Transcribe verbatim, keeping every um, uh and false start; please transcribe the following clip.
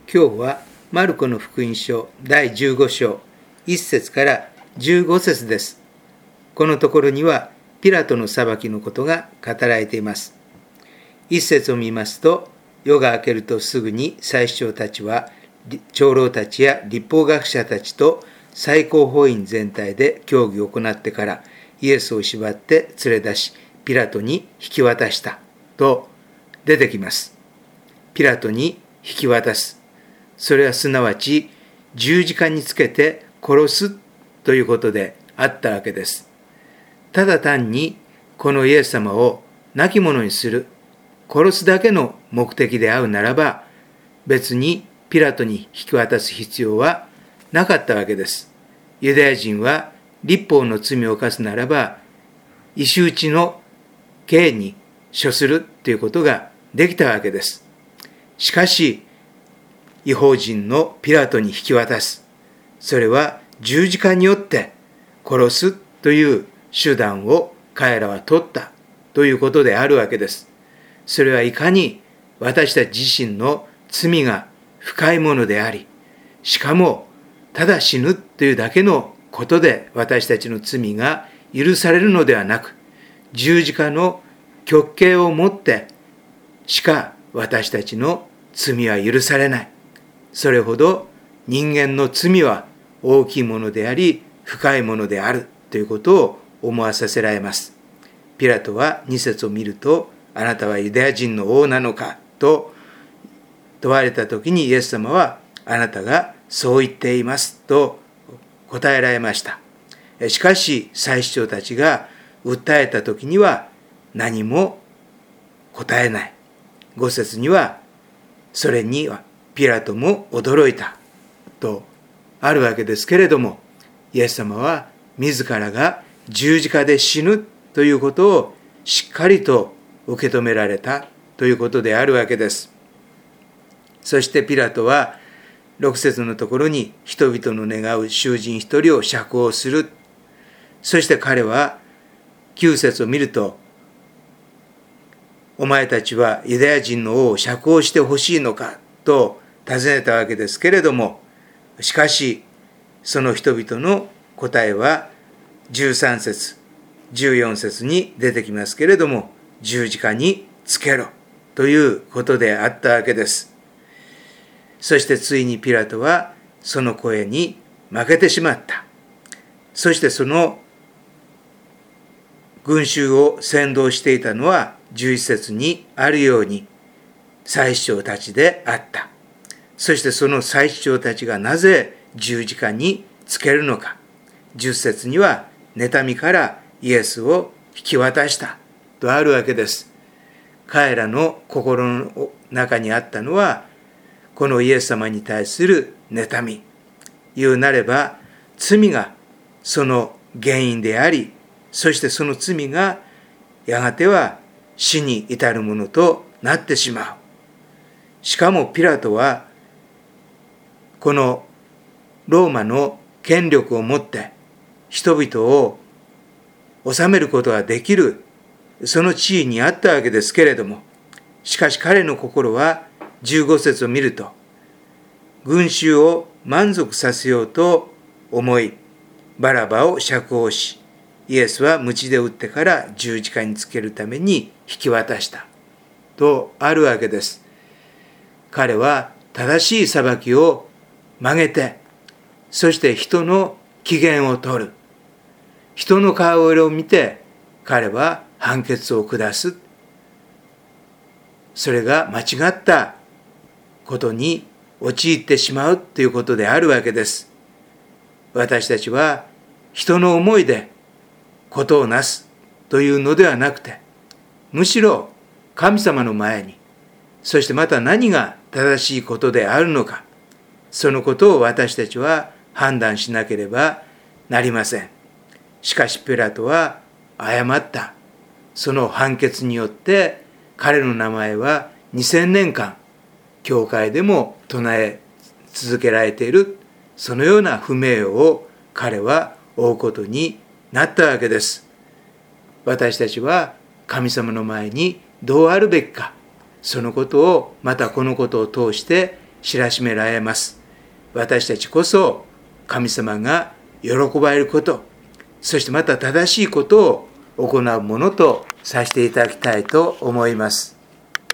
今日はマルコの福音書だいじゅうご章いっ節からじゅうご節です。このところにはピラトの裁きのことが語られています。いっ節を見ますと、夜が明けるとすぐに祭司長たちは長老たちや律法学者たちと最高法院全体で協議を行ってからイエスを縛って連れ出しピラトに引き渡したと出てきます。ピラトに引き渡す。それはすなわち十字架につけて殺すということであったわけです。ただ単にこのイエス様を亡き者にする、殺すだけの目的であうならば、別にピラトに引き渡す必要はなかったわけです。ユダヤ人は律法の罪を犯すならば、石打ちの刑に処するということができたわけです。しかし、異邦人のピラトに引き渡す。それは十字架によって殺すという手段を彼らは取ったということであるわけです。それはいかに私たち自身の罪が深いものであり、しかもただ死ぬというだけのことで私たちの罪が許されるのではなく、十字架の極刑をもってしか私たちの罪は許されない。それほど人間の罪は大きいものであり、深いものであるということを思わさせられます。ピラトはに節を見ると、あなたはユダヤ人の王なのかと問われたときにイエス様は、あなたがそう言っていますと答えられました。しかし祭司長たちが訴えたときには何も答えない。ご節には、それにはピラトも驚いたとあるわけですけれども、イエス様は自らが十字架で死ぬということをしっかりと受け止められたということであるわけです。そしてピラトはろく節のところに、人々の願う囚人一人を釈放する。そして彼はきゅう節を見ると、お前たちはユダヤ人の王を釈放してほしいのかと尋ねたわけですけれども、しかしその人々の答えはじゅうさん節じゅうよん節に出てきますけれども、十字架につけろということであったわけです。そしてついにピラトはその声に負けてしまった。そしてその群衆を先導していたのはじゅういっ節にあるように祭司長たちであった。そしてその祭司長たちがなぜ十字架につけるのか。じゅっ節には妬みからイエスを引き渡したとあるわけです。彼らの心の中にあったのは、このイエス様に対する妬み。言うなれば罪がその原因であり、そしてその罪がやがては死に至るものとなってしまう。しかもピラトはこのローマの権力を持って人々を治めることができるその地位にあったわけですけれども、しかし彼の心はじゅうご節を見ると、群衆を満足させようと思いバラバを釈放し、イエスは鞭で打ってから十字架につけるために引き渡したとあるわけです。彼は正しい裁きを曲げて、そして人の機嫌を取る。人の顔色を見て彼は判決を下す。それが間違ったことに陥ってしまうということであるわけです。私たちは人の思いでことをなすというのではなくて、むしろ神様の前に、そしてまた何が正しいことであるのか、そのことを私たちは判断しなければなりません。しかしピラトは誤った。その判決によって彼の名前はにせんねんかん教会でも唱え続けられている、そのような不名誉を彼は負うことになったわけです。私たちは神様の前にどうあるべきか、そのことをまたこのことを通して知らしめられます。私たちこそ神様が喜ばれること、そしてまた正しいことを行うものとさせていただきたいと思います。